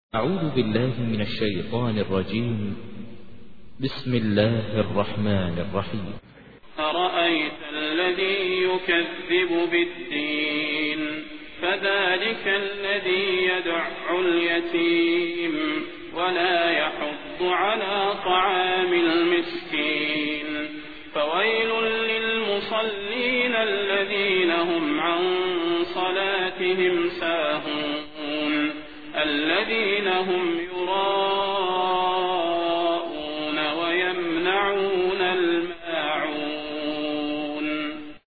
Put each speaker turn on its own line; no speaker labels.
أعوذ بالله من الشيطان الرجيم. بسم الله الرحمن الرحيم.
أرأيت الذي يكذب بالدين فذلك الذي يدع اليتيم ولا يحض على طعام المسكين فويل للمصلين الذين هم عن صلاتهم ساهون الذين هم